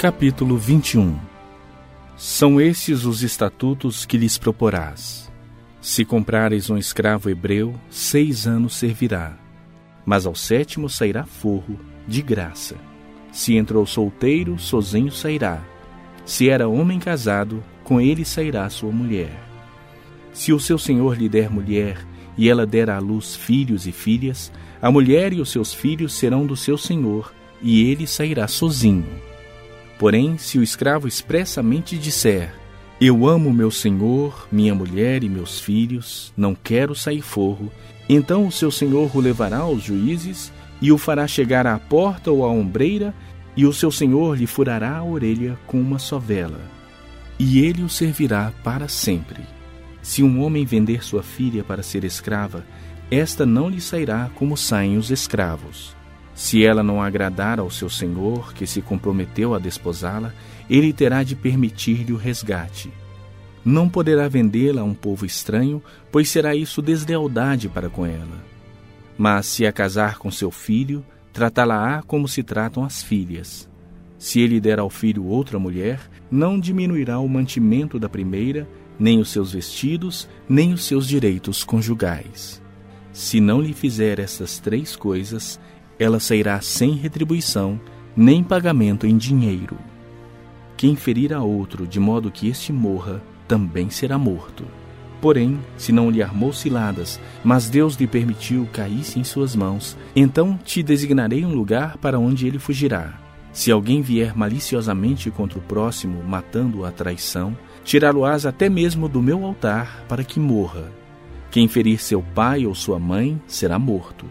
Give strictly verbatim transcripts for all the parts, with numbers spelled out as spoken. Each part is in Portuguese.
Capítulo vinte e um. São estes os estatutos que lhes proporás. Se comprares um escravo hebreu, seis anos servirá, mas ao sétimo sairá forro, de graça. Se entrou solteiro, sozinho sairá. Se era homem casado, com ele sairá sua mulher. Se o seu senhor lhe der mulher, e ela der à luz filhos e filhas, a mulher e os seus filhos serão do seu senhor, e ele sairá sozinho. Porém, se o escravo expressamente disser: eu amo meu senhor, minha mulher e meus filhos, não quero sair forro, então o seu senhor o levará aos juízes e o fará chegar à porta ou à ombreira, e o seu senhor lhe furará a orelha com uma sovela, e ele o servirá para sempre. Se um homem vender sua filha para ser escrava, esta não lhe sairá como saem os escravos. Se ela não agradar ao seu senhor, que se comprometeu a desposá-la, ele terá de permitir-lhe o resgate. Não poderá vendê-la a um povo estranho, pois será isso deslealdade para com ela. Mas se a casar com seu filho, tratá-la-á como se tratam as filhas. Se ele der ao filho outra mulher, não diminuirá o mantimento da primeira, nem os seus vestidos, nem os seus direitos conjugais. Se não lhe fizer essas três coisas, ela sairá sem retribuição, nem pagamento em dinheiro. Quem ferir a outro de modo que este morra, também será morto. Porém, se não lhe armou ciladas, mas Deus lhe permitiu caísse em suas mãos, então te designarei um lugar para onde ele fugirá. Se alguém vier maliciosamente contra o próximo, matando-o à traição, tirá-lo-ás até mesmo do meu altar, para que morra. Quem ferir seu pai ou sua mãe, será morto.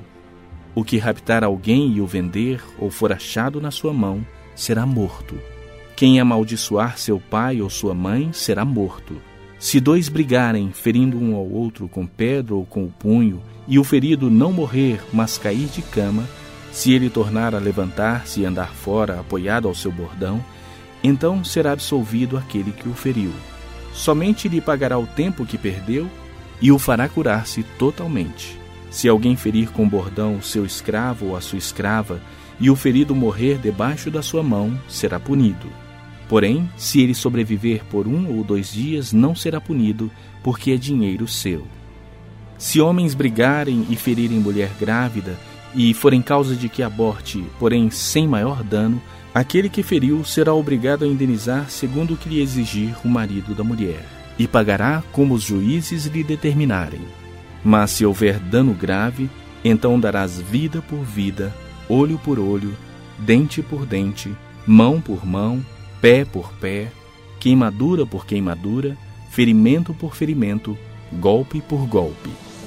O que raptar alguém e o vender, ou for achado na sua mão, será morto. Quem amaldiçoar seu pai ou sua mãe, será morto. Se dois brigarem, ferindo um ao outro com pedra ou com o punho, e o ferido não morrer, mas cair de cama, se ele tornar a levantar-se e andar fora, apoiado ao seu bordão, então será absolvido aquele que o feriu. Somente lhe pagará o tempo que perdeu e o fará curar-se totalmente. Se alguém ferir com bordão o seu escravo ou a sua escrava, e o ferido morrer debaixo da sua mão, será punido. Porém, se ele sobreviver por um ou dois dias, não será punido, porque é dinheiro seu. Se homens brigarem e ferirem mulher grávida, e forem causa de que aborte, porém sem maior dano, aquele que feriu será obrigado a indenizar segundo o que lhe exigir o marido da mulher, e pagará como os juízes lhe determinarem. Mas se houver dano grave, então darás vida por vida, olho por olho, dente por dente, mão por mão, pé por pé, queimadura por queimadura, ferimento por ferimento, golpe por golpe.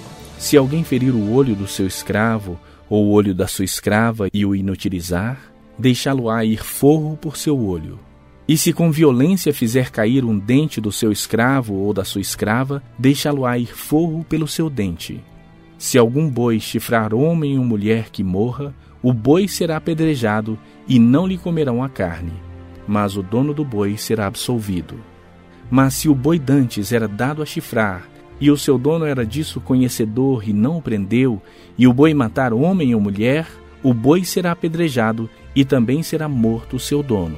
Se alguém ferir o olho do seu escravo, ou o olho da sua escrava e o inutilizar, deixá-lo-á ir forro por seu olho. E se com violência fizer cair um dente do seu escravo ou da sua escrava, deixá-lo-á ir forro pelo seu dente. Se algum boi chifrar homem ou mulher que morra, o boi será apedrejado e não lhe comerão a carne, mas o dono do boi será absolvido. Mas se o boi dantes era dado a chifrar, e o seu dono era disso conhecedor e não o prendeu, e o boi matar homem ou mulher, o boi será apedrejado e também será morto o seu dono.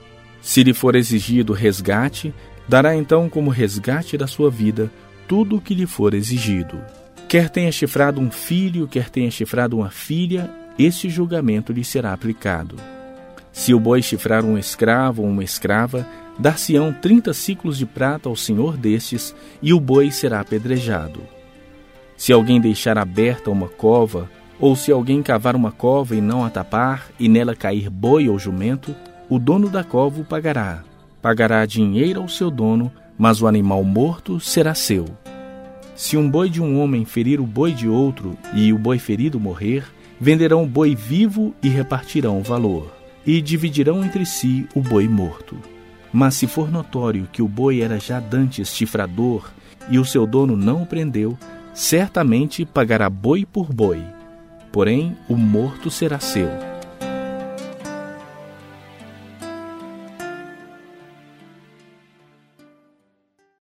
Se lhe for exigido resgate, dará então como resgate da sua vida tudo o que lhe for exigido. Quer tenha chifrado um filho, quer tenha chifrado uma filha, esse julgamento lhe será aplicado. Se o boi chifrar um escravo ou uma escrava, dar-se-ão trinta ciclos de prata ao senhor destes, e o boi será apedrejado. Se alguém deixar aberta uma cova, ou se alguém cavar uma cova e não a tapar, e nela cair boi ou jumento, o dono da cova o pagará. Pagará dinheiro ao seu dono, mas o animal morto será seu. Se um boi de um homem ferir o boi de outro, e o boi ferido morrer, venderão o boi vivo e repartirão o valor, e dividirão entre si o boi morto. Mas se for notório que o boi era já dantes chifrador, e o seu dono não o prendeu, certamente pagará boi por boi. Porém, o morto será seu.